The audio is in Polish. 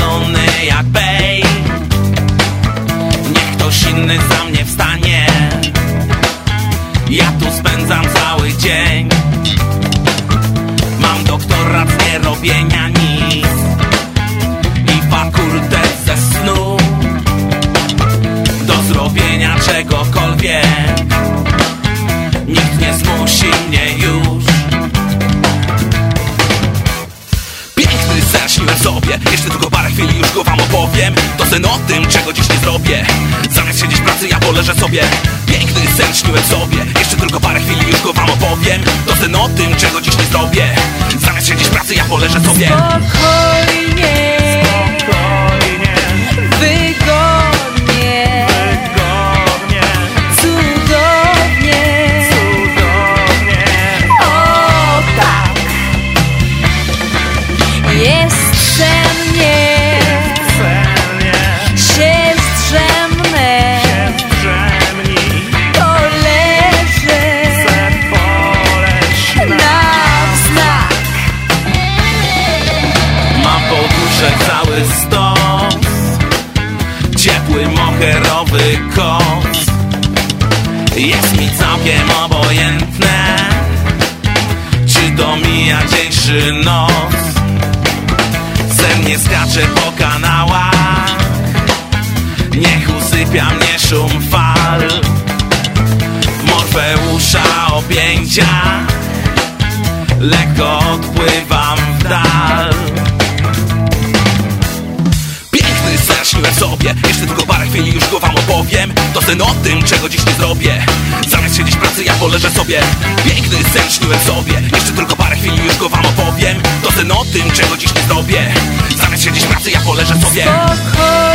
spalony jak bej. Niech ktoś inny za mnie wstanie. Ja tu spędzam cały dzień. Mam doktorat z nierobienia nic i fakultet ze snu do zrobienia czegokolwiek. Nikt nie zmusi mnie już. Piękny sen śniłem sobie, jeszcze tylko parę chwili już go wam opowiem. To sen o tym, czego dziś nie zrobię. Zamiast siedzieć w pracy, ja poleżę sobie. Piękny sen śniłem sobie, jeszcze tylko parę chwili już go wam opowiem. To sen o tym, czego dziś nie zrobię. Zamiast siedzieć w pracy, ja poleżę sobie. Spokojnie, Spokojnie, wygodnie, wygodnie, cudownie. cudownie. O tak, jest cennie, Celnie się zdrzemnę, drzemnij, poleżę se poleć na wznak. Mam poduszek cały stos, ciepły, moherowy koc. Jest mi całkiem obojętne, czy domija dzień, czy noc. Sen nie skacze po kanałach, niech usypia mnie szum fal. Morfeusza objęcia, lekko odpływam w dal. Piękny sen śniłem sobie, jeszcze tylko parę chwili już go wam opowiem. To sen o tym, czego dziś nie zrobię. Zamiast siedzieć w pracy, ja poleżę sobie. Piękny sen śniłem sobie, jeszcze tylko parę chwili już go wam opowiem. To sen o tym, czego dziś nie zrobię. Zamiast siedzieć w pracy, ja poleżę sobie. Spokojnie.